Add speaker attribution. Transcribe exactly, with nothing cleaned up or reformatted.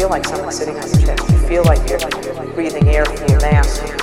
Speaker 1: like someone sitting on your chest. You feel like you're breathing air from your mask.